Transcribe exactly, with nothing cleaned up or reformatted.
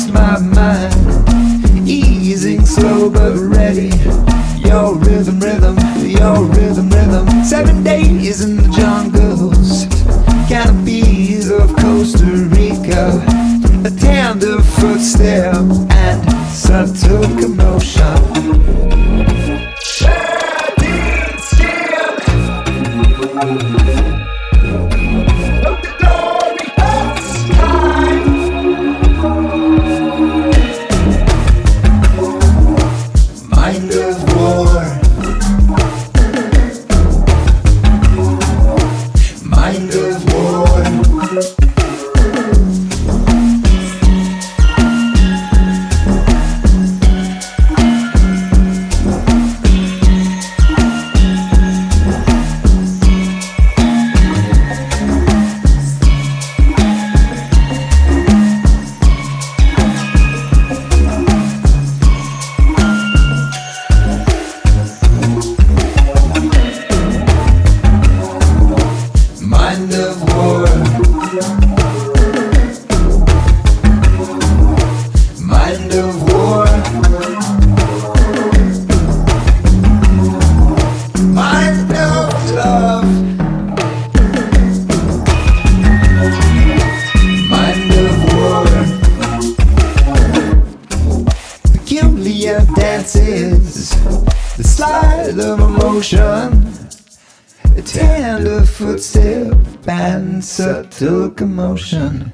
lost my mind. Easing slow but ready. Your rhythm, rhythm, your rhythm, rhythm. Seven days in the jungles, canopies of Costa Rica. A tender footstep and subtle commotion. Mind of war, mind of war. Mind of war, mind of war, mind of love, mind of war. Peculiar dances, the slide of emotion. A tender footstep and subtle commotion.